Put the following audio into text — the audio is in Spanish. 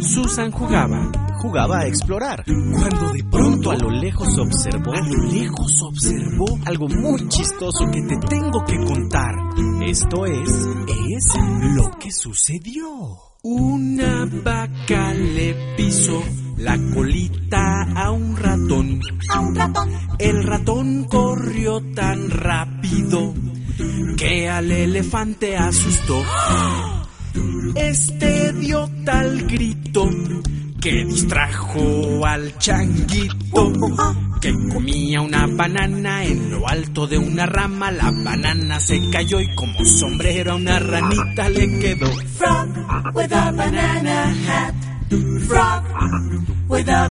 Susan jugaba a explorar, cuando de pronto a lo lejos observó algo muy chistoso que te tengo que contar. Esto es lo que sucedió. Una vaca le pisó la colita a un ratón. El ratón corrió tan rápido que al elefante asustó. Este dio tal grito que distrajo al changuito, que comía una banana en lo alto de una rama. La banana se cayó y como sombrero a una ranita le quedó. Frog with a banana hat. Frog with a